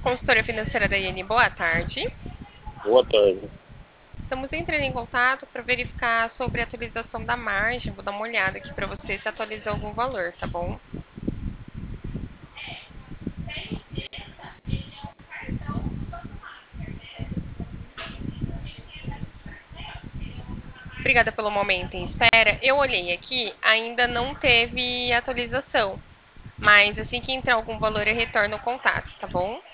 Consultoria financeira da IN, boa tarde. Boa tarde. Estamos entrando em contato para verificar sobre a atualização da margem. Vou dar uma olhada aqui para você se atualizou algum valor, tá bom? Obrigada pelo momento em espera. Eu olhei aqui, ainda não teve atualização, mas assim que entrar algum valor eu retorno o contato, tá bom?